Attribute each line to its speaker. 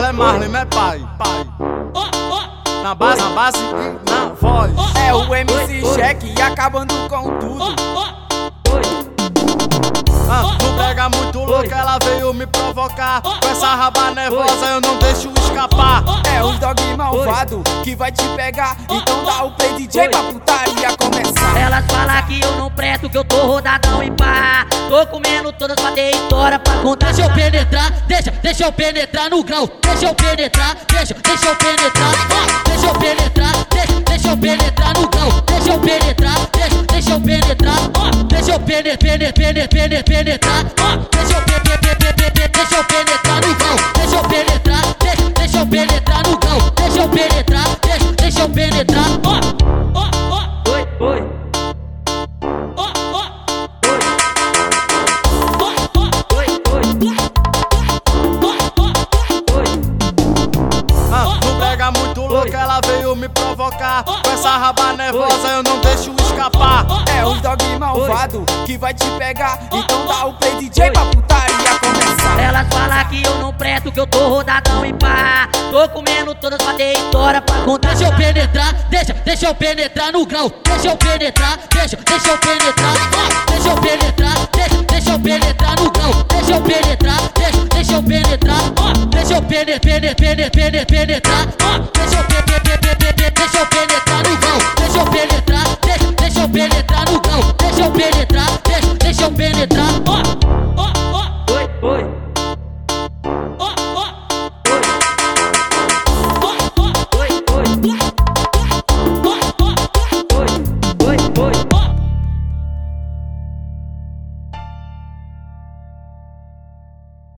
Speaker 1: é Marley, não é pai. Na base e na voz.
Speaker 2: É o MC Cheque acabando com tudo.
Speaker 1: Não pega muito louco, ela veio me provocar. Com essa raba nervosa eu não deixo escapar.
Speaker 2: É os dog malvado que vai te pegar. Então dá o play DJ pra putaria começar.
Speaker 3: Elas falam que eu não presto, que eu tô rodadão e pá. Tô comendo todas pra ter história pra contar.
Speaker 4: Deixa eu penetrar, deixa eu penetrar no grau. Deixa eu penetrar, deixa eu penetrar. Deixa eu penetrar, deixa eu penetrar no grau. Deixa eu penetrar, deixa eu penetrar. Deixa eu penetrar. Deixa eu penetrar no grau. Deixa eu penetrar, deixa eu penetrar no grau. Deixa eu penetrar, deixa eu penetrar.
Speaker 3: Oi.
Speaker 1: Não pega muito louco, ela veio me provocar. Com essa raba nervosa eu não deixo escapar.
Speaker 2: É os dog malvado que vai te pegar. Então dá o play DJ pra putaria começar.
Speaker 3: Elas falam que eu não presto, que eu tô rodadão e pá. Tô comendo todas pra ter história pra contar.
Speaker 4: Deixa eu penetrar, deixa eu penetrar no grau. Deixa eu penetrar, deixa eu penetrar. Deixa eu penetrar, deixa eu penetrar no grau. Deixa eu penetrar, deixa eu penetrar. Deixa eu penetrar. Deixa eu penetrar no grau. Deixa eu penetrar, deixa eu penetrar no grau. Deixa eu penetrar, deixa eu penetrar.